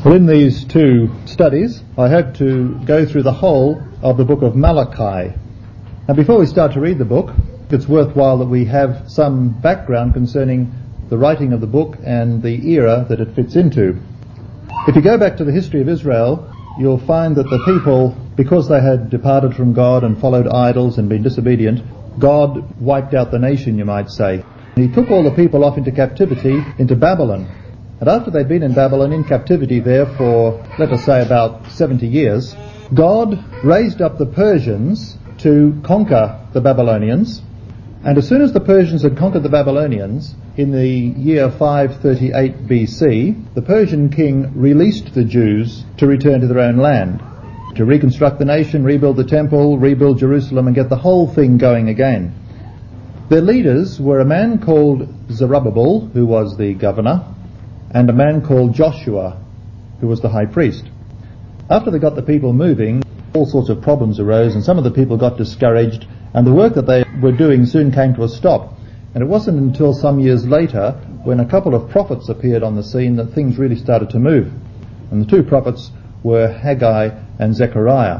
Well, in these two studies, I hope to go through the whole of the book of Malachi. Now, before we start to read the book, it's worthwhile that we have some background concerning the writing of the book and the era that it fits into. If you go back to the history of Israel, you'll find that the people, because they had departed from God and followed idols and been disobedient, God wiped out the nation, you might say. He took all the people off into captivity into Babylon. And after they'd been in Babylon in captivity there for, let us say, about 70 years, God raised up the Persians to conquer the Babylonians. And as soon as the Persians had conquered the Babylonians, in the year 538 BC, the Persian king released the Jews to return to their own land, to reconstruct the nation, rebuild the temple, rebuild Jerusalem, and get the whole thing going again. Their leaders were a man called Zerubbabel, who was the governor, and a man called Joshua, who was the high priest. After they got the people moving, all sorts of problems arose, and some of the people got discouraged, and the work that they were doing soon came to a stop. And it wasn't until some years later, when a couple of prophets appeared on the scene, that things really started to move. And the two prophets were Haggai and Zechariah.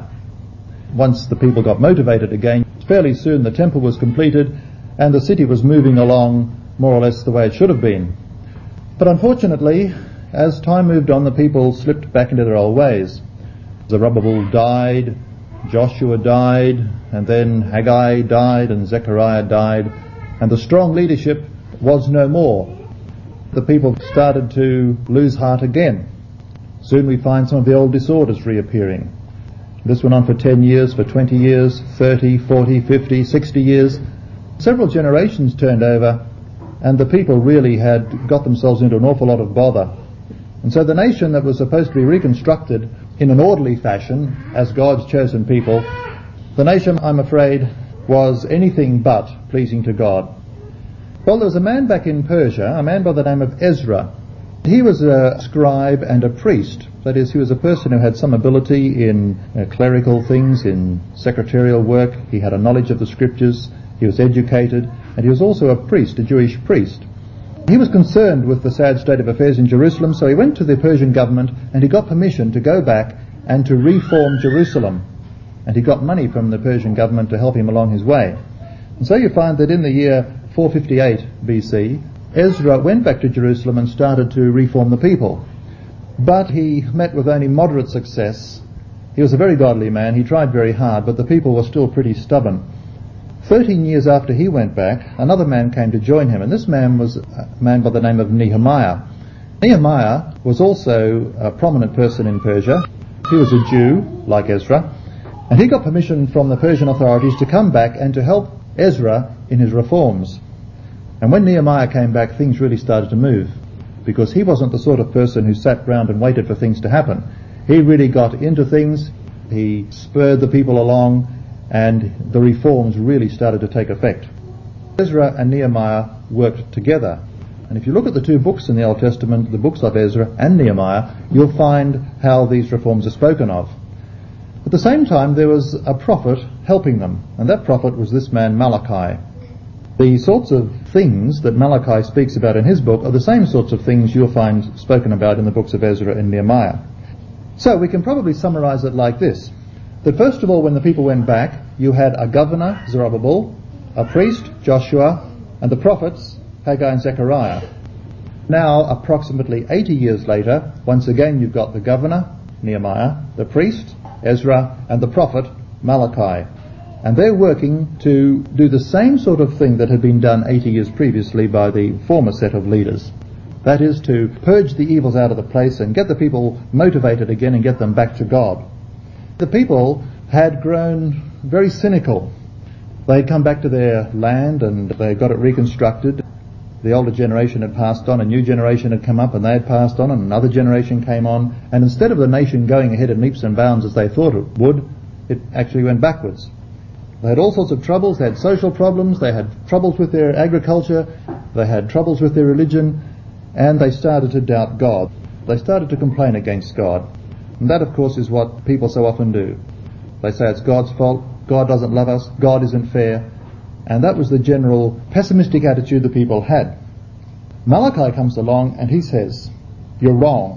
Once the people got motivated again, fairly soon the temple was completed, and the city was moving along more or less the way it should have been. But unfortunately, as time moved on, the people slipped back into their old ways. Zerubbabel died, Joshua died, and then Haggai died, and Zechariah died, and the strong leadership was no more. The people started to lose heart again. Soon we find some of the old disorders reappearing. This went on for 10 years, for 20 years, 30, 40, 50, 60 years. Several generations turned over, and the people really had got themselves into an awful lot of bother. And so the nation that was supposed to be reconstructed in an orderly fashion as God's chosen people, the nation, I'm afraid, was anything but pleasing to God. Well, there was a man back in Persia, a man by the name of Ezra. He was a scribe and a priest. That is, he was a person who had some ability in clerical things, in secretarial work. He had a knowledge of the scriptures. He was educated, and he was also a priest, a Jewish priest. He was concerned with the sad state of affairs in Jerusalem, so he went to the Persian government and he got permission to go back and to reform Jerusalem. And he got money from the Persian government to help him along his way. And so you find that in the year 458 BC, Ezra went back to Jerusalem and started to reform the people. But he met with only moderate success. He was a very godly man. He tried very hard, but the people were still pretty stubborn. 13 years after he went back, another man came to join him, and this man was a man by the name of Nehemiah. Nehemiah was also a prominent person in Persia. He was a Jew, like Ezra, and he got permission from the Persian authorities to come back and to help Ezra in his reforms. And when Nehemiah came back, things really started to move, because he wasn't the sort of person who sat round and waited for things to happen. He really got into things, he spurred the people along, and the reforms really started to take effect. Ezra and Nehemiah worked together. And if you look at the two books in the Old Testament, the books of Ezra and Nehemiah, you'll find how these reforms are spoken of. At the same time, there was a prophet helping them, and that prophet was this man Malachi. The sorts of things that Malachi speaks about in his book are the same sorts of things you'll find spoken about in the books of Ezra and Nehemiah. So we can probably summarize it like this: that first of all, when the people went back, you had a governor, Zerubbabel, a priest, Joshua, and the prophets, Haggai and Zechariah. Now, approximately 80 years later, once again you've got the governor, Nehemiah, the priest, Ezra, and the prophet, Malachi. And they're working to do the same sort of thing that had been done 80 years previously by the former set of leaders. That is, to purge the evils out of the place and get the people motivated again and get them back to God. The people had grown very cynical. They had come back to their land and they got it reconstructed. The older generation had passed on, a new generation had come up and they had passed on, and another generation came on, and instead of the nation going ahead in leaps and bounds as they thought it would, it actually went backwards. They had all sorts of troubles. They had social problems, they had troubles with their agriculture, they had troubles with their religion, and they started to doubt God. They started to complain against God. And that, of course, is what people so often do. They say it's God's fault, God doesn't love us, God isn't fair. And that was the general pessimistic attitude the people had. Malachi comes along and he says, "You're wrong.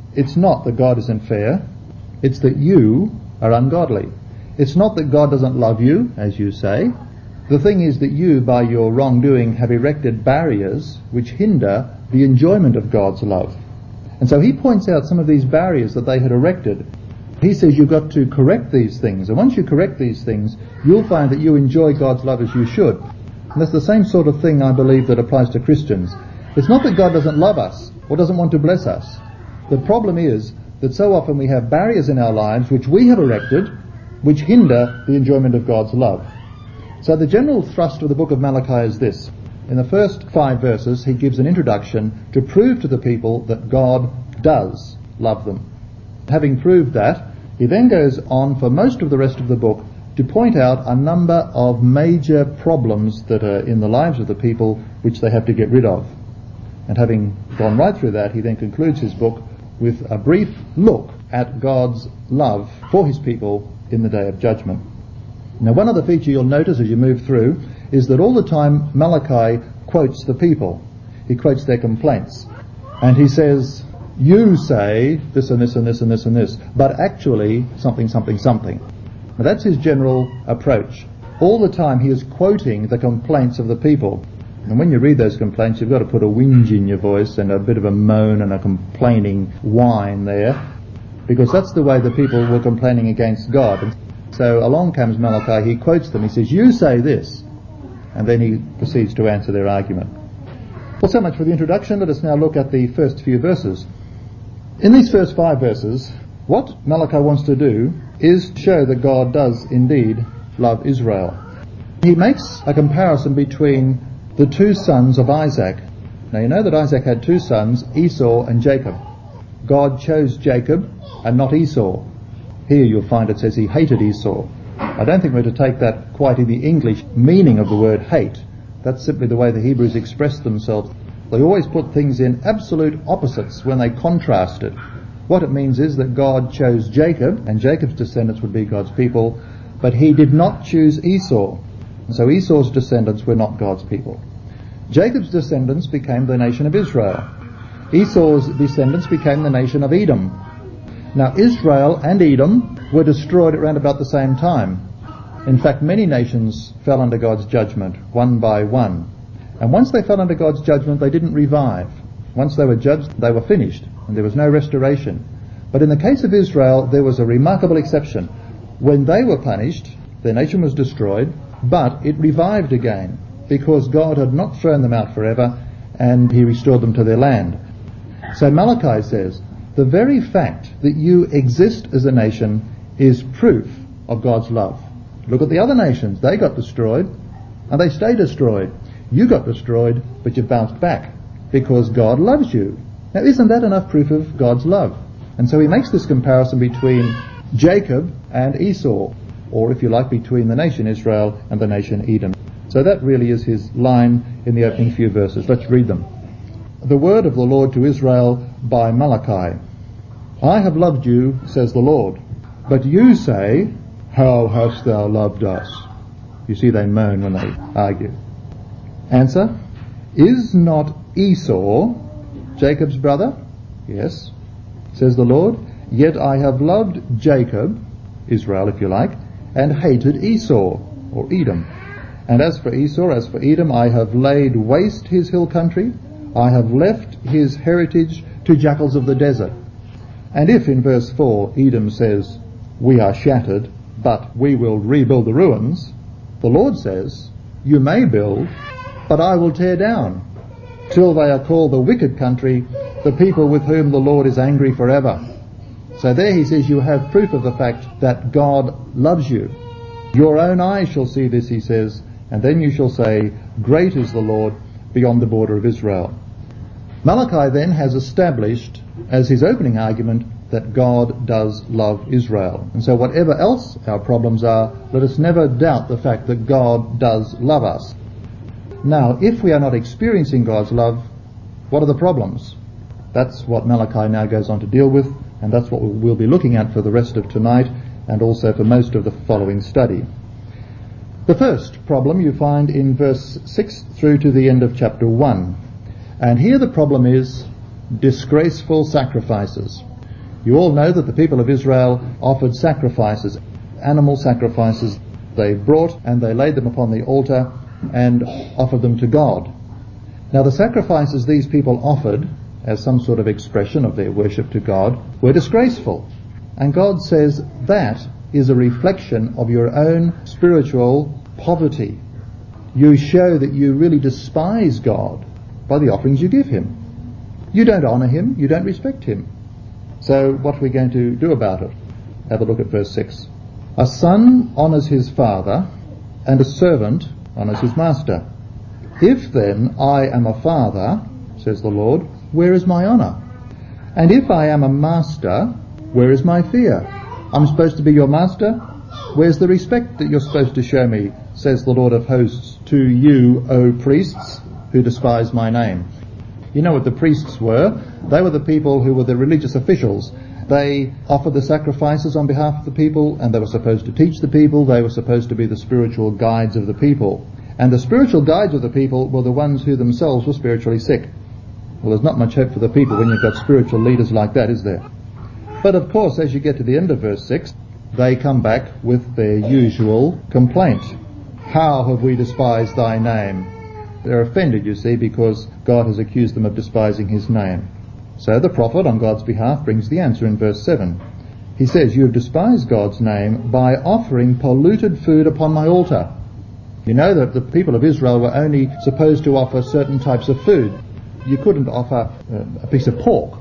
it's not that God isn't fair, it's that you are ungodly. It's not that God doesn't love you, as you say. The thing is that you, by your wrongdoing, have erected barriers which hinder the enjoyment of God's love. And so he points out some of these barriers that they had erected. He says you've got to correct these things, and once you correct these things, you'll find that you enjoy God's love as you should. And that's the same sort of thing, I believe, that applies to Christians. It's not that God doesn't love us or doesn't want to bless us. The problem is that so often we have barriers in our lives which we have erected, which hinder the enjoyment of God's love. So the general thrust of the book of Malachi is this. In the first 5 verses, he gives an introduction to prove to the people that God does love them. Having proved that, he then goes on for most of the rest of the book to point out a number of major problems that are in the lives of the people which they have to get rid of. And having gone right through that, he then concludes his book with a brief look at God's love for his people in the day of judgment. Now, one other feature you'll notice as you move through is that all the time Malachi quotes the people. He quotes their complaints. And he says, you say this and this and this and this and this, but actually something, something, something. Now that's his general approach. All the time he is quoting the complaints of the people. And when you read those complaints, you've got to put a whinge in your voice and a bit of a moan and a complaining whine there, because that's the way the people were complaining against God. And so along comes Malachi, he quotes them, he says, you say this, and then he proceeds to answer their argument. Well, so much for the introduction. Let us now look at the first few verses. In these first 5 verses, what Malachi wants to do is show that God does indeed love Israel. He makes a comparison between the 2 sons of Isaac. Now you know that Isaac had 2 sons, Esau and Jacob. God chose Jacob and not Esau. Here you'll find it says he hated Esau. I don't think we're to take that quite in the English meaning of the word hate. That's simply the way the Hebrews express themselves. They always put things in absolute opposites when they contrast it. What it means is that God chose Jacob, and Jacob's descendants would be God's people, but he did not choose Esau. And so Esau's descendants were not God's people. Jacob's descendants became the nation of Israel. Esau's descendants became the nation of Edom. Now Israel and Edom were destroyed at around about the same time. In fact, many nations fell under God's judgment, one by one. And once they fell under God's judgment, they didn't revive. Once they were judged, they were finished, and there was no restoration. But in the case of Israel, there was a remarkable exception. When they were punished, their nation was destroyed, but it revived again, because God had not thrown them out forever, and he restored them to their land. So Malachi says, the very fact that you exist as a nation is proof of God's love. Look at the other nations. They got destroyed, and they stay destroyed. You got destroyed, but you bounced back, because God loves you. Now, isn't that enough proof of God's love? And so he makes this comparison between Jacob and Esau, or if you like, between the nation Israel and the nation Edom. So that really is his line in the opening few verses. Let's read them. The word of the Lord to Israel by Malachi. I have loved you, says the Lord, but you say, how hast thou loved us? You see, they moan when they argue. Answer, is not Esau Jacob's brother? Yes, says the Lord. Yet I have loved Jacob, Israel if you like, and hated Esau, or Edom. And as for Esau, as for Edom, I have laid waste his hill country. I have left his heritage to jackals of the desert. And if in verse 4 Edom says, we are shattered, but we will rebuild the ruins, the Lord says, you may build, but I will tear down, till they are called the wicked country, the people with whom the Lord is angry forever. So there he says you have proof of the fact that God loves you. Your own eyes shall see this, he says, and then you shall say, great is the Lord beyond the border of Israel. Malachi then has established as his opening argument that God does love Israel. And so whatever else our problems are, let us never doubt the fact that God does love us. Now, if we are not experiencing God's love, what are the problems? That's what Malachi now goes on to deal with, and that's what we'll be looking at for the rest of tonight and also for most of the following study. The first problem you find in verse 6 through to the end of chapter 1. And here the problem is disgraceful sacrifices. You all know that the people of Israel offered sacrifices, animal sacrifices. They brought and they laid them upon the altar and offered them to God. Now the sacrifices these people offered as some sort of expression of their worship to God were disgraceful. And God says that is a reflection of your own spiritual poverty. You show that you really despise God by the offerings you give him. You don't honour him, you don't respect him. So what are we going to do about it? Have a look at verse 6. A son honours his father, and a servant honours his master. If then I am a father, says the Lord, where is my honour? And if I am a master, where is my fear? I'm supposed to be your master? Where's the respect that you're supposed to show me, says the Lord of hosts, to you, O priests, who despise my name? You know what the priests were? They were the people who were the religious officials. They offered the sacrifices on behalf of the people, and they were supposed to teach the people. They were supposed to be the spiritual guides of the people. And the spiritual guides of the people were the ones who themselves were spiritually sick. Well, there's not much hope for the people when you've got spiritual leaders like that, is there? But of course, as you get to the end of verse 6, they come back with their usual complaint. How have we despised thy name? They're offended, you see, because God has accused them of despising his name. So the prophet, on God's behalf, brings the answer in verse 7. He says, you have despised God's name by offering polluted food upon my altar. You know that the people of Israel were only supposed to offer certain types of food. You couldn't offer a piece of pork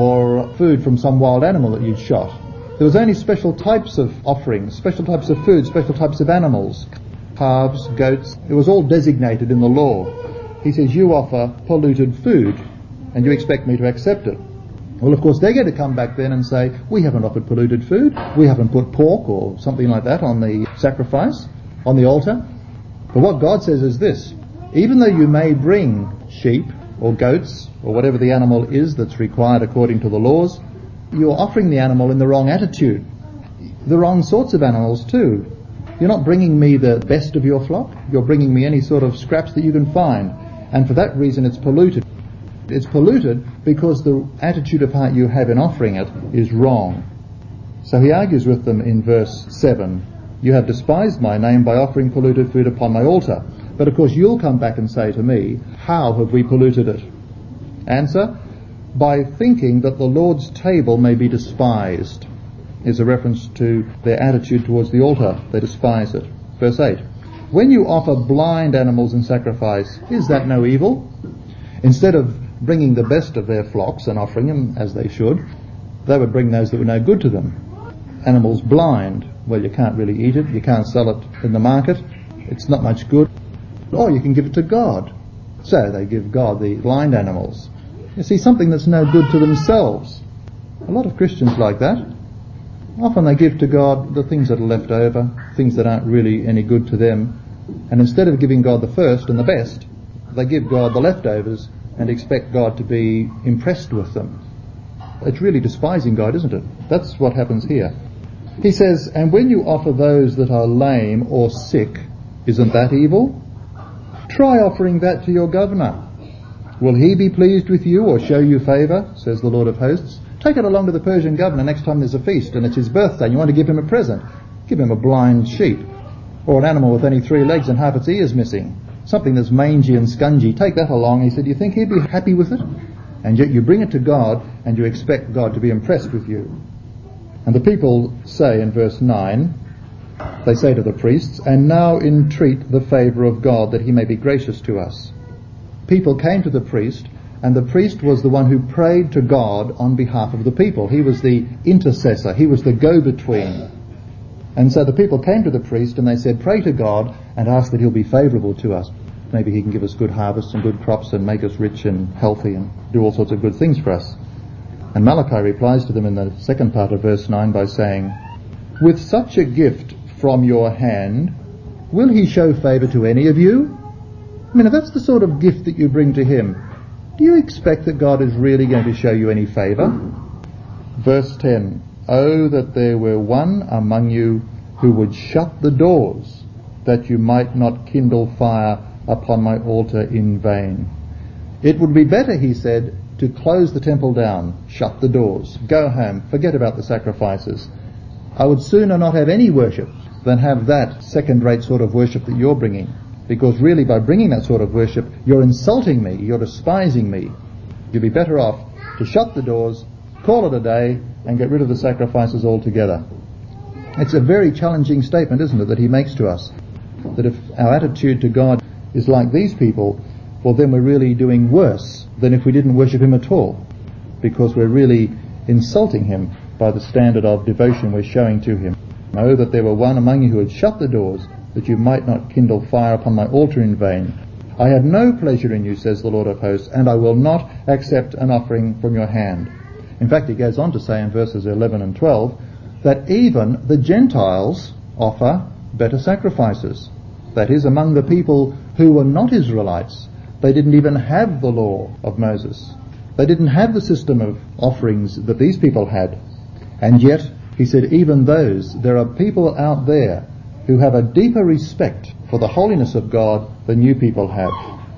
or food from some wild animal that you'd shot. There was only special types of offerings, special types of food, special types of animals, calves, goats. It was all designated in the law. He says, you offer polluted food and you expect me to accept it. Well, of course, they're going to come back then and say, we haven't offered polluted food. We haven't put pork or something like that on the sacrifice, on the altar. But what God says is this: even though you may bring sheep or goats or whatever the animal is that's required according to the laws, you're offering the animal in the wrong attitude. The wrong sorts of animals too. You're not bringing me the best of your flock. You're bringing me any sort of scraps that you can find. And for that reason it's polluted. It's polluted because the attitude of heart you have in offering it is wrong. So he argues with them in verse 7. You have despised my name by offering polluted food upon my altar. But of course you'll come back and say to me, how have we polluted it? Answer, by thinking that the Lord's table may be despised. Is a reference to their attitude towards the altar. They despise it. Verse 8. When you offer blind animals in sacrifice, is that no evil? Instead of bringing the best of their flocks and offering them as they should, they would bring those that were no good to them. Animals blind, well, you can't really eat it, you can't sell it in the market, it's not much good. Or you can give it to God. So they give God the blind animals. You see, something that's no good to themselves. A lot of Christians like that. Often they give to God the things that are left over, things that aren't really any good to them, and instead of giving God the first and the best, they give God the leftovers and expect God to be impressed with them. It's really despising God, isn't it? That's what happens here. He says, and when you offer those that are lame or sick, isn't that evil? Try offering that to your governor. Will he be pleased with you or show you favour, says the Lord of hosts? Take it along to the Persian governor next time there's a feast and it's his birthday and you want to give him a present. Give him a blind sheep or an animal with only 3 legs and half its ears missing. Something that's mangy and scungy. Take that along. He said, do you think he'd be happy with it? And yet you bring it to God and you expect God to be impressed with you. And the people say in verse 9, they say to the priests, and now entreat the favour of God that he may be gracious to us. People came to the priest, and the priest was the one who prayed to God on behalf of the people. He was the intercessor. He was the go-between. And so the people came to the priest and they said, pray to God and ask that he'll be favourable to us. Maybe he can give us good harvests and good crops and make us rich and healthy and do all sorts of good things for us. And Malachi replies to them in the second part of verse 9 by saying, with such a gift from your hand, will he show favour to any of you? I mean, if that's the sort of gift that you bring to him, do you expect that God is really going to show you any favour? Verse 10, oh, that there were one among you who would shut the doors, that you might not kindle fire upon my altar in vain. It would be better, he said, to close the temple down, shut the doors, go home, forget about the sacrifices. I would sooner not have any worship than have that second-rate sort of worship that you're bringing. Because really by bringing that sort of worship, you're insulting me, you're despising me. You'd be better off to shut the doors, call it a day, and get rid of the sacrifices altogether. It's a very challenging statement, isn't it, that he makes to us. That if our attitude to God is like these people, well then we're really doing worse than if we didn't worship him at all. Because we're really insulting him by the standard of devotion we're showing to him. Know that there were one among you who had shut the doors, that you might not kindle fire upon my altar in vain. I have no pleasure in you, says the Lord of hosts, and I will not accept an offering from your hand. In fact, he goes on to say in verses 11 and 12 that even the Gentiles offer better sacrifices. That is, among the people who were not Israelites, they didn't even have the law of Moses. They didn't have the system of offerings that these people had. And yet, he said, even those, there are people out there who have a deeper respect for the holiness of God than you people have.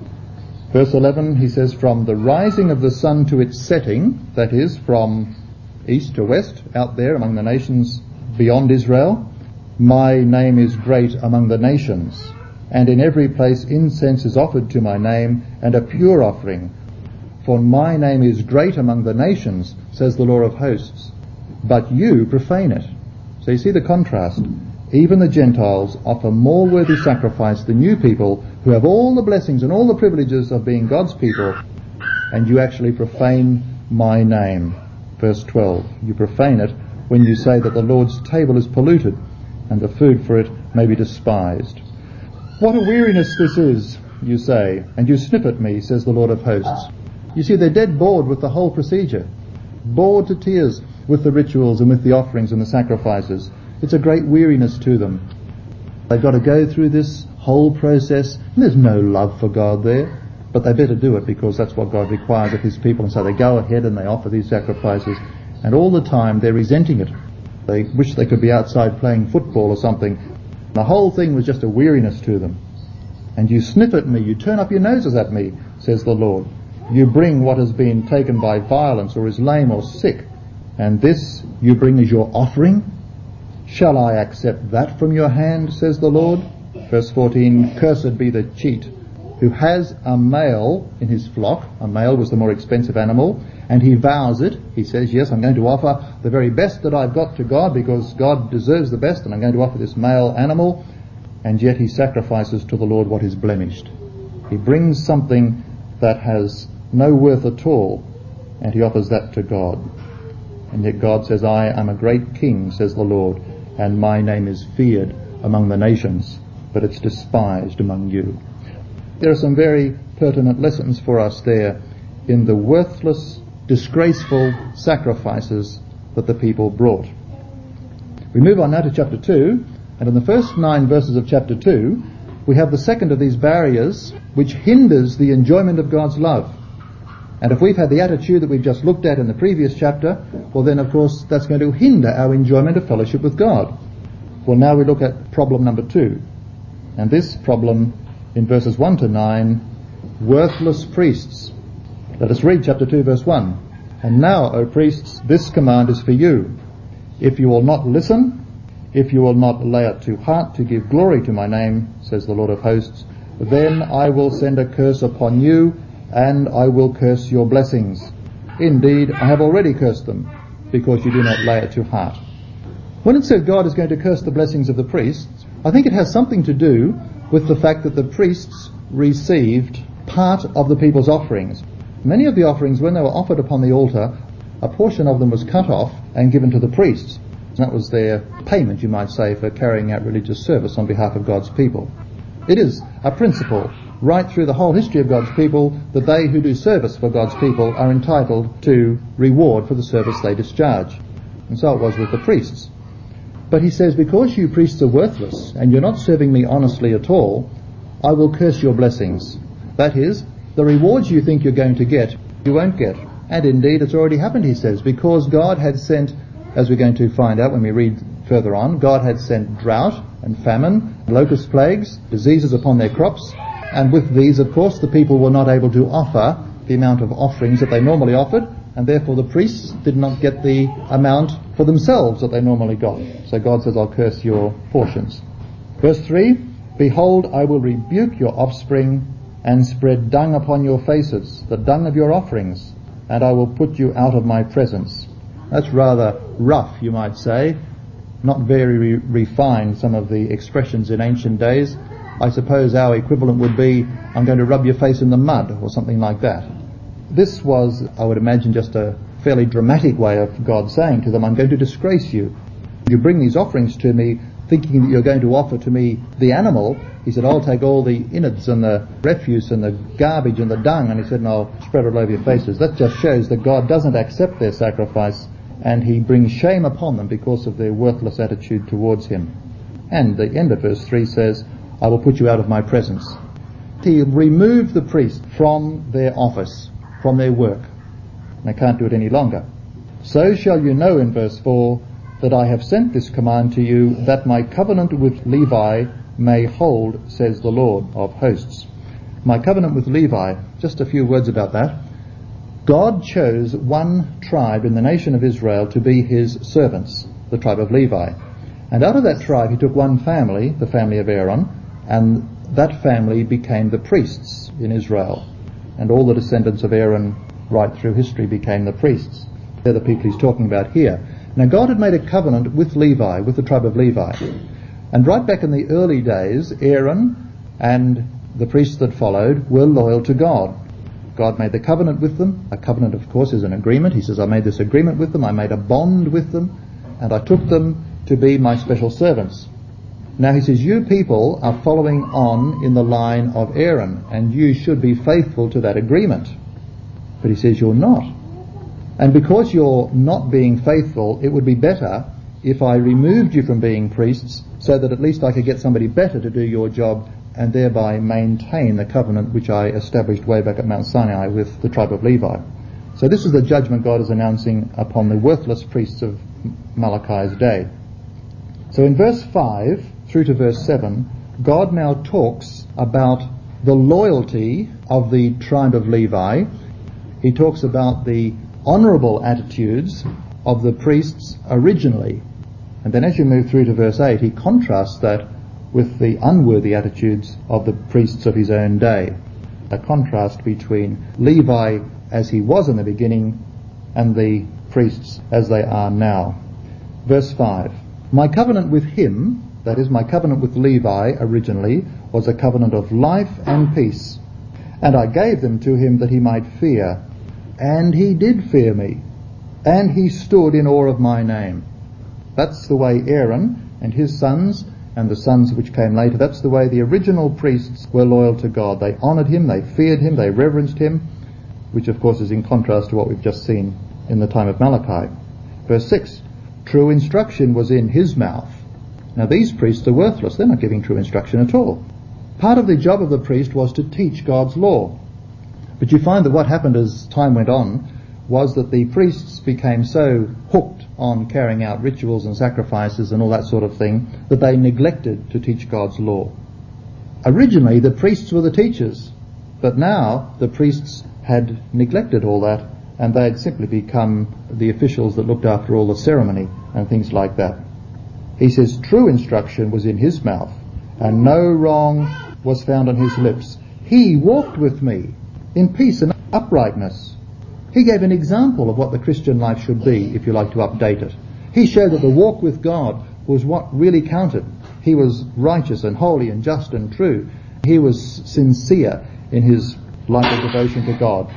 Verse 11, he says, from the rising of the sun to its setting, that is, from east to west, out there among the nations beyond Israel, my name is great among the nations, and in every place incense is offered to my name, and a pure offering. For my name is great among the nations, says the Lord of hosts, but you profane it. So you see the contrast. Even the Gentiles offer more worthy sacrifice than you people who have all the blessings and all the privileges of being God's people, and you actually profane my name. Verse 12, you profane it when you say that the Lord's table is polluted and the food for it may be despised. What a weariness this is, you say, and you snip at me, says the Lord of hosts. You see, they're dead bored with the whole procedure, bored to tears with the rituals and with the offerings and the sacrifices. It's a great weariness to them. They've got to go through this whole process, and there's no love for God there, but they better do it because that's what God requires of his people, and so they go ahead and they offer these sacrifices, and all the time they're resenting it. They wish they could be outside playing football or something. The whole thing was just a weariness to them. And you sniff at me, you turn up your noses at me, says the Lord. You bring what has been taken by violence or is lame or sick, and this you bring as your offering? Shall I accept that from your hand, says the Lord? Verse 14, cursed be the cheat who has a male in his flock. A male was the more expensive animal, and he vows it. He says, yes, I'm going to offer the very best that I've got to God because God deserves the best, and I'm going to offer this male animal, and yet he sacrifices to the Lord what is blemished. He brings something that has no worth at all, and he offers that to God. And yet God says, I am a great king, says the Lord, and my name is feared among the nations, but it's despised among you. There are some very pertinent lessons for us there in the worthless, disgraceful sacrifices that the people brought. We move on now to chapter 2, and in the first 9 verses of chapter 2, we have the second of these barriers which hinders the enjoyment of God's love. And if we've had the attitude that we've just looked at in the previous chapter, well then of course that's going to hinder our enjoyment of fellowship with God. Well, now we look at problem number 2. And this problem in verses 1 to 9, worthless priests. Let us read chapter 2 verse 1. And now, O priests, this command is for you. If you will not listen, if you will not lay it to heart to give glory to my name, says the Lord of hosts, then I will send a curse upon you, and I will curse your blessings. Indeed, I have already cursed them, because you do not lay it to heart. When it says God is going to curse the blessings of the priests, I think it has something to do with the fact that the priests received part of the people's offerings. Many of the offerings, when they were offered upon the altar, a portion of them was cut off and given to the priests. That was their payment, you might say, for carrying out religious service on behalf of God's people. It is a principle right through the whole history of God's people that they who do service for God's people are entitled to reward for the service they discharge. And so it was with the priests. But he says, because you priests are worthless and you're not serving me honestly at all, I will curse your blessings. That is, the rewards you think you're going to get, you won't get. And indeed, it's already happened, he says, because God had sent, as we're going to find out when we read further on, God had sent drought and famine, locust plagues, diseases upon their crops, and with these, of course, the people were not able to offer the amount of offerings that they normally offered, and therefore the priests did not get the amount for themselves that they normally got. So God says, I'll curse your portions. Verse 3, Behold, I will rebuke your offspring and spread dung upon your faces, the dung of your offerings, and I will put you out of my presence. That's rather rough, you might say. Not very refined, some of the expressions in ancient days. I suppose our equivalent would be, I'm going to rub your face in the mud, or something like that. This was, I would imagine, just a fairly dramatic way of God saying to them, I'm going to disgrace you. You bring these offerings to me thinking that you're going to offer to me the animal. He said, I'll take all the innards and the refuse and the garbage and the dung, and he said, and I'll spread it all over your faces. That just shows that God doesn't accept their sacrifice, and he brings shame upon them because of their worthless attitude towards him. And the end of verse 3 says, I will put you out of my presence. He removed the priest from their office, from their work. And they can't do it any longer. So shall you know, in verse 4, that I have sent this command to you, that my covenant with Levi may hold, says the Lord of hosts. My covenant with Levi, just a few words about that. God chose one tribe in the nation of Israel to be his servants, the tribe of Levi. And out of that tribe he took one family, the family of Aaron, and that family became the priests in Israel. And all the descendants of Aaron right through history became the priests. They're the people he's talking about here. Now God had made a covenant with Levi, with the tribe of Levi. And right back in the early days, Aaron and the priests that followed were loyal to God. God made the covenant with them. A covenant, of course, is an agreement. He says, I made this agreement with them, I made a bond with them, and I took them to be my special servants. Now he says, you people are following on in the line of Aaron, and you should be faithful to that agreement. But he says, you're not. And because you're not being faithful, it would be better if I removed you from being priests, so that at least I could get somebody better to do your job, and thereby maintain the covenant which I established way back at Mount Sinai with the tribe of Levi. So this is the judgment God is announcing upon the worthless priests of Malachi's day. So in verse 5 through to verse 7, God now talks about the loyalty of the tribe of Levi. He talks about the honourable attitudes of the priests originally. And then as you move through to verse 8, he contrasts that with the unworthy attitudes of the priests of his own day. A contrast between Levi as he was in the beginning and the priests as they are now. Verse 5, my covenant with him, that is my covenant with Levi originally, was a covenant of life and peace. And I gave them to him that he might fear. And he did fear me. And he stood in awe of my name. That's the way Aaron and his sons and the sons which came later, that's the way the original priests were loyal to God. They honoured him, they feared him, they reverenced him, which of course is in contrast to what we've just seen in the time of Malachi. Verse 6, true instruction was in his mouth. Now these priests are worthless. They're not giving true instruction at all. Part of the job of the priest was to teach God's law. But you find that what happened as time went on was that the priests became so hooked on carrying out rituals and sacrifices and all that sort of thing that they neglected to teach God's law. Originally the priests were the teachers, but now the priests had neglected all that, and they had simply become the officials that looked after all the ceremony and things like that. He says, true instruction was in his mouth, and no wrong was found on his lips. He walked with me in peace and uprightness. He gave an example of what the Christian life should be, if you like to update it. He showed that the walk with God was what really counted. He was righteous and holy and just and true. He was sincere in his life of devotion to God.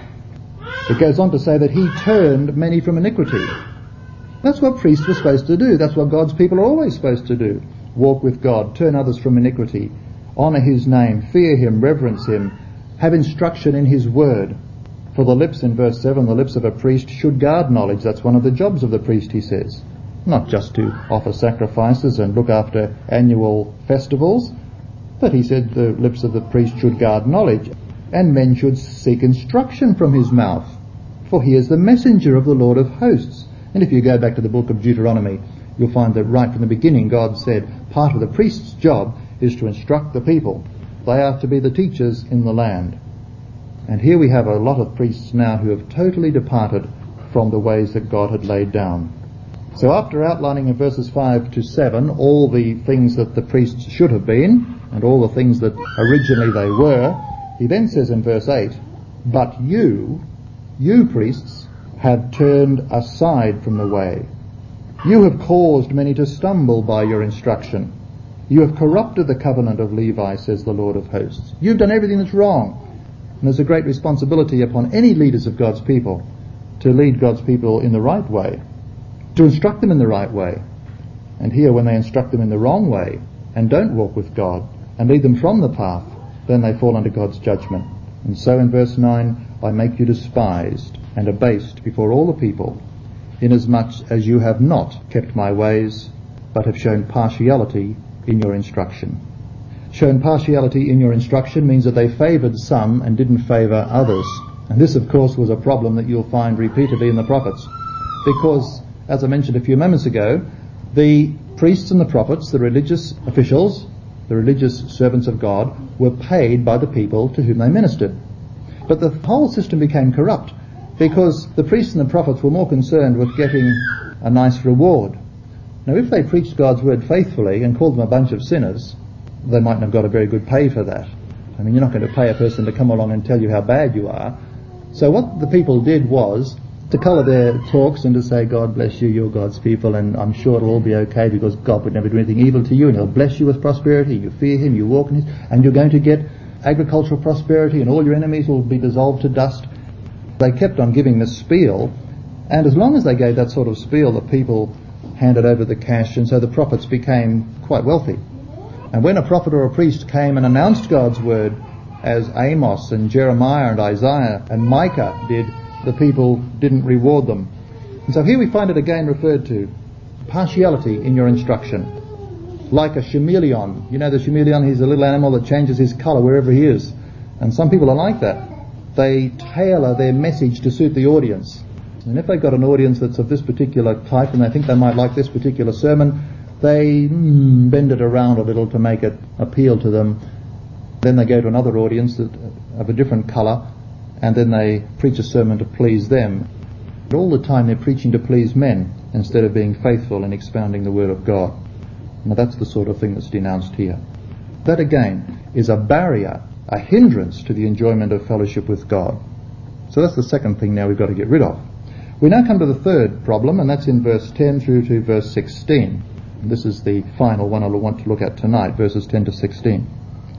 It goes on to say that he turned many from iniquity. That's what priests were supposed to do. That's what God's people are always supposed to do. Walk with God, turn others from iniquity, honour his name, fear him, reverence him, have instruction in his word. For the lips, in verse 7, the lips of a priest should guard knowledge. That's one of the jobs of the priest, he says. Not just to offer sacrifices and look after annual festivals, but he said the lips of the priest should guard knowledge, and men should seek instruction from his mouth. For he is the messenger of the Lord of hosts. And if you go back to the book of Deuteronomy, you'll find that right from the beginning God said part of the priest's job is to instruct the people. They are to be the teachers in the land. And here we have a lot of priests now who have totally departed from the ways that God had laid down. So after outlining in verses 5 to 7 all the things that the priests should have been and all the things that originally they were, he then says in verse 8, "But you priests, have turned aside from the way. You have caused many to stumble by your instruction. You have corrupted the covenant of Levi, says the Lord of hosts." You've done everything that's wrong. And there's a great responsibility upon any leaders of God's people to lead God's people in the right way, to instruct them in the right way. And here, when they instruct them in the wrong way and don't walk with God and lead them from the path, then they fall under God's judgment. And so in verse 9, "I make you despised and abased before all the people, inasmuch as you have not kept my ways, but have shown partiality in your instruction." Shown partiality in your instruction means that they favoured some and didn't favour others. And this, of course, was a problem that you'll find repeatedly in the prophets. Because, as I mentioned a few moments ago, the priests and the prophets, the religious officials, the religious servants of God, were paid by the people to whom they ministered. But the whole system became corrupt because the priests and the prophets were more concerned with getting a nice reward. Now, if they preached God's word faithfully and called them a bunch of sinners, they mightn't have got a very good pay for that. I mean, you're not going to pay a person to come along and tell you how bad you are. So what the people did was to colour their talks and to say, "God bless you, you're God's people, and I'm sure it'll all be okay because God would never do anything evil to you, and He'll bless you with prosperity. You fear Him, you walk in His, and you're going to get agricultural prosperity, and all your enemies will be dissolved to dust." They kept on giving this spiel, and as long as they gave that sort of spiel, the people handed over the cash, and so the prophets became quite wealthy. And when a prophet or a priest came and announced God's word, as Amos and Jeremiah and Isaiah and Micah did, the people didn't reward them. And so here we find it again referred to, partiality in your instruction. Like a chameleon. You know the chameleon, he's a little animal that changes his colour wherever he is. And some people are like that. They tailor their message to suit the audience. And if they've got an audience that's of this particular type and they think they might like this particular sermon, they bend it around a little to make it appeal to them. Then they go to another audience of a different colour, and then they preach a sermon to please them. But all the time they're preaching to please men instead of being faithful in expounding the word of God. Now that's the sort of thing that's denounced here. That again is a barrier, a hindrance to the enjoyment of fellowship with God. So that's the second thing now we've got to get rid of. We now come to the third problem, and that's in verse 10 through to verse 16. This is the final one I want to look at tonight, verses 10 to 16.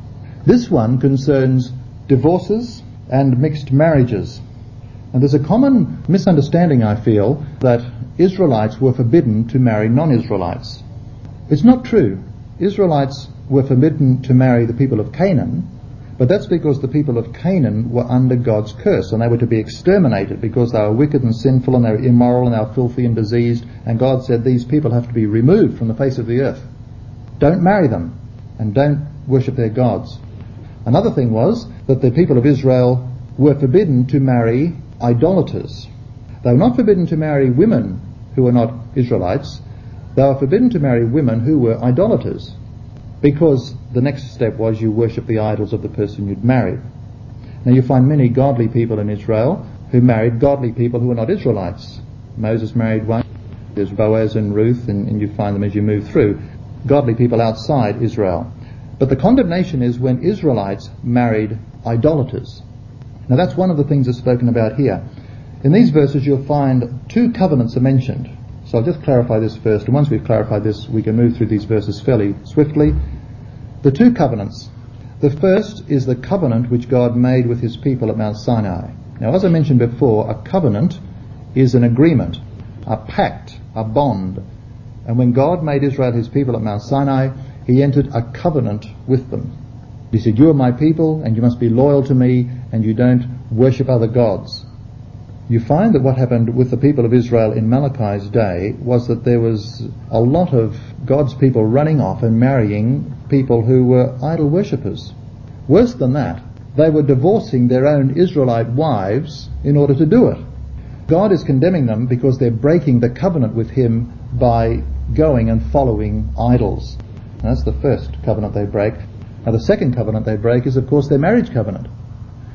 This one concerns divorces and mixed marriages. And there's a common misunderstanding, I feel, that Israelites were forbidden to marry non-Israelites. It's not true. Israelites were forbidden to marry the people of Canaan, but that's because the people of Canaan were under God's curse, and they were to be exterminated because they were wicked and sinful and they were immoral and they were filthy and diseased, and God said these people have to be removed from the face of the earth. Don't marry them and don't worship their gods. Another thing was that the people of Israel were forbidden to marry idolaters. They were not forbidden to marry women who were not Israelites. They were forbidden to marry women who were idolaters, because the next step was you worship the idols of the person you'd married. Now you find many godly people in Israel who married godly people who were not Israelites. Moses married one. There's Boaz and Ruth, and you find them as you move through. Godly people outside Israel. But the condemnation is when Israelites married idolaters. Now that's one of the things that's spoken about here. In these verses you'll find two covenants are mentioned. So I'll just clarify this first, and once we've clarified this, we can move through these verses fairly swiftly. The two covenants. The first is the covenant which God made with His people at Mount Sinai. Now, as I mentioned before, a covenant is an agreement, a pact, a bond. And when God made Israel His people at Mount Sinai, He entered a covenant with them. He said, "You are my people, and you must be loyal to me, and you don't worship other gods." You find that what happened with the people of Israel in Malachi's day was that there was a lot of God's people running off and marrying people who were idol worshippers. Worse than that, they were divorcing their own Israelite wives in order to do it. God is condemning them because they're breaking the covenant with Him by going and following idols. And that's the first covenant they break. Now the second covenant they break is, of course, their marriage covenant.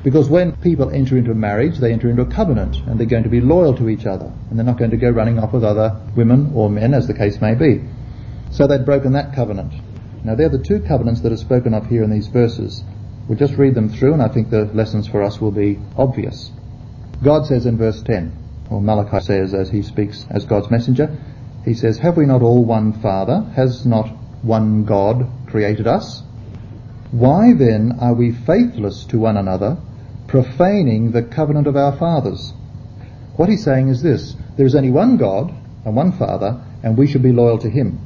Because when people enter into a marriage, they enter into a covenant, and they're going to be loyal to each other, and they're not going to go running off with other women or men, as the case may be. So they'd broken that covenant. Now they're the two covenants that are spoken of here in these verses. We'll just read them through, and I think the lessons for us will be obvious. God says in verse 10, or Malachi says as he speaks as God's messenger, he says, "Have we not all one Father? Has not one God created us? Why then are we faithless to one another, profaning the covenant of our fathers?" What he's saying is this: there is only one God and one Father, and we should be loyal to him.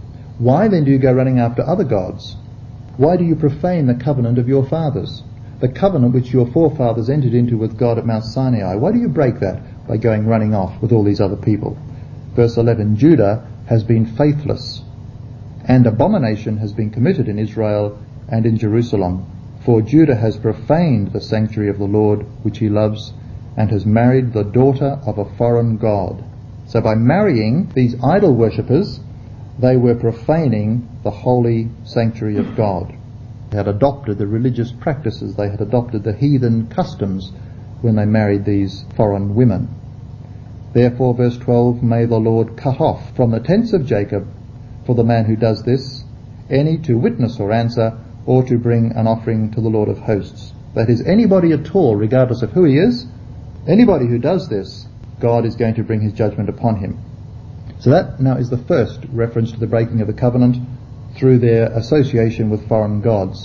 Why then do you go running after other gods? Why do you profane the covenant of your fathers? The covenant which your forefathers entered into with God at Mount Sinai. Why do you break that by going running off with all these other people? Verse 11, Judah has been faithless, and abomination has been committed in Israel and in Jerusalem. For Judah has profaned the sanctuary of the Lord, which he loves, and has married the daughter of a foreign god. So by marrying these idol worshippers, they were profaning the holy sanctuary of God. They had adopted the religious practices, they had adopted the heathen customs when they married these foreign women. Therefore, verse 12, may the Lord cut off from the tents of Jacob for the man who does this, any to witness or answer, or to bring an offering to the Lord of hosts. That is, anybody at all, regardless of who he is, anybody who does this, God is going to bring his judgment upon him. So that now is the first reference to the breaking of the covenant through their association with foreign gods.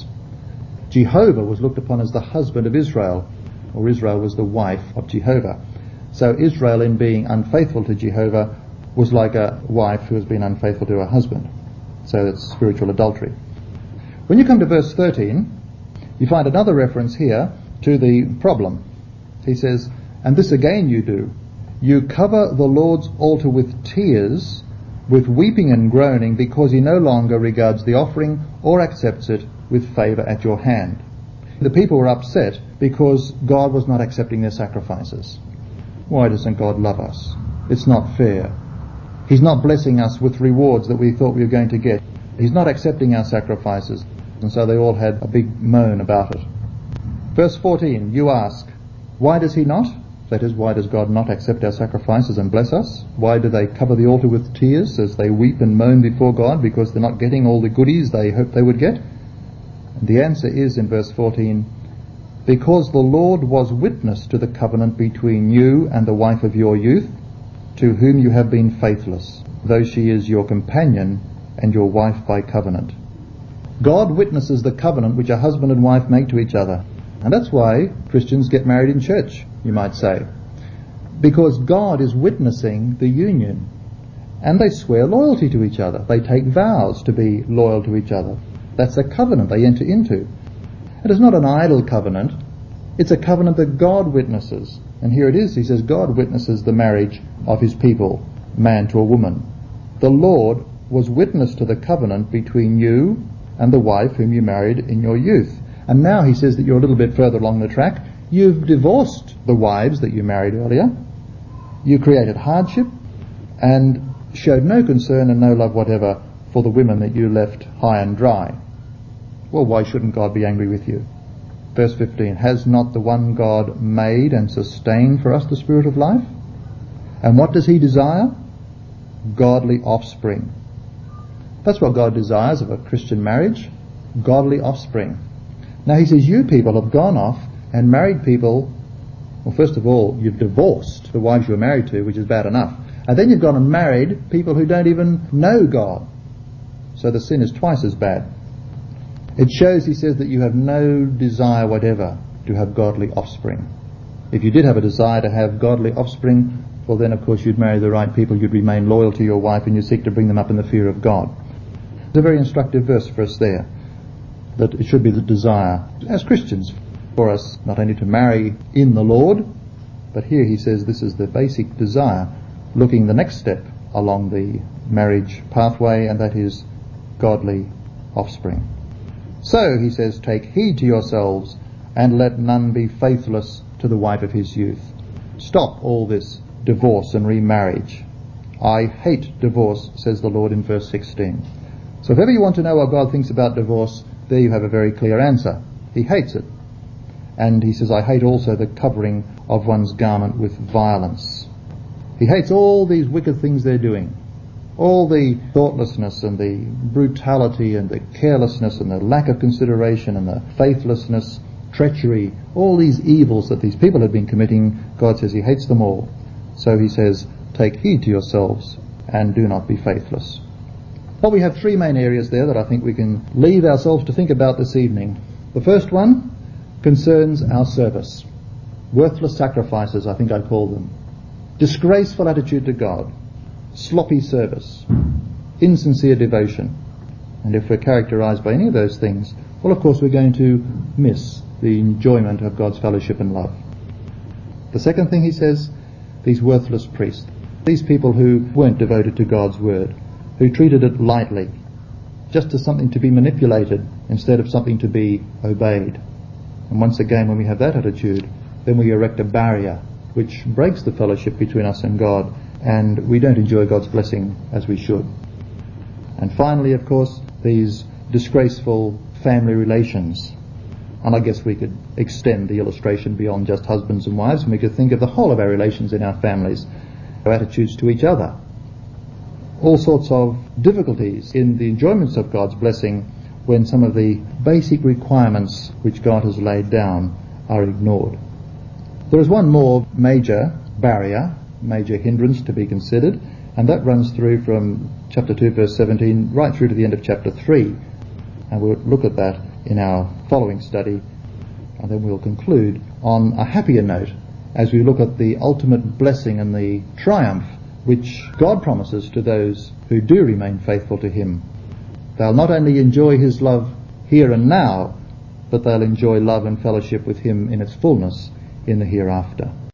Jehovah was looked upon as the husband of Israel, or Israel was the wife of Jehovah. So Israel, in being unfaithful to Jehovah, was like a wife who has been unfaithful to her husband. So it's spiritual adultery. When you come to verse 13, you find another reference here to the problem. He says, "And this again you do. You cover the Lord's altar with tears, with weeping and groaning, because he no longer regards the offering or accepts it with favour at your hand." The people were upset because God was not accepting their sacrifices. Why doesn't God love us? It's not fair. He's not blessing us with rewards that we thought we were going to get. He's not accepting our sacrifices. And so they all had a big moan about it. Verse 14, you ask, why does he not? That is, why does God not accept our sacrifices and bless us? Why do they cover the altar with tears as they weep and moan before God because they're not getting all the goodies they hoped they would get? And the answer is in verse 14, because the Lord was witness to the covenant between you and the wife of your youth, to whom you have been faithless, though she is your companion and your wife by covenant. God witnesses the covenant which a husband and wife make to each other. And that's why Christians get married in church, you might say. Because God is witnessing the union. And they swear loyalty to each other. They take vows to be loyal to each other. That's a covenant they enter into. It is not an idle covenant. It's a covenant that God witnesses. And here it is. He says God witnesses the marriage of his people, man to a woman. The Lord was witness to the covenant between you and the wife whom you married in your youth. And now he says that you're a little bit further along the track. You've divorced the wives that you married earlier. You created hardship and showed no concern and no love whatever for the women that you left high and dry. Well, why shouldn't God be angry with you? Verse 15, has not the one God made and sustained for us the spirit of life? And what does he desire? Godly offspring. That's what God desires of a Christian marriage, godly offspring. Now he says you people have gone off and married people. Well, first of all, you've divorced the wives you were married to, which is bad enough. And then you've gone and married people who don't even know God. So the sin is twice as bad. It shows, he says, that you have no desire whatever to have godly offspring. If you did have a desire to have godly offspring, well then of course you'd marry the right people, you'd remain loyal to your wife, and you'd seek to bring them up in the fear of God. It's a very instructive verse for us there, that it should be the desire as Christians for us not only to marry in the Lord, but here he says this is the basic desire, looking the next step along the marriage pathway, and that is godly offspring. So, he says, take heed to yourselves, and let none be faithless to the wife of his youth. Stop all this divorce and remarriage. I hate divorce, says the Lord in verse 16. So if ever you want to know what God thinks about divorce, there you have a very clear answer. He hates it. And he says, I hate also the covering of one's garment with violence. He hates all these wicked things they're doing. All the thoughtlessness and the brutality and the carelessness and the lack of consideration and the faithlessness, treachery, all these evils that these people have been committing, God says he hates them all. So he says, take heed to yourselves and do not be faithless. Well, we have three main areas there that I think we can leave ourselves to think about this evening. The first one concerns our service. Worthless sacrifices, I think I call them. Disgraceful attitude to God. Sloppy service. Insincere devotion. And if we're characterized by any of those things, well, of course, we're going to miss the enjoyment of God's fellowship and love. The second thing he says, these worthless priests. These people who weren't devoted to God's word, who treated it lightly, just as something to be manipulated instead of something to be obeyed. And once again, when we have that attitude, then we erect a barrier which breaks the fellowship between us and God, and we don't enjoy God's blessing as we should. And finally, of course, these disgraceful family relations. And I guess we could extend the illustration beyond just husbands and wives, and we could think of the whole of our relations in our families, our attitudes to each other. All sorts of difficulties in the enjoyments of God's blessing when some of the basic requirements which God has laid down are ignored. There is one more major barrier, major hindrance to be considered, and that runs through from chapter 2 verse 17 right through to the end of chapter 3. And we'll look at that in our following study, and then we'll conclude on a happier note as we look at the ultimate blessing and the triumph which God promises to those who do remain faithful to him. They'll not only enjoy his love here and now, but they'll enjoy love and fellowship with him in its fullness in the hereafter.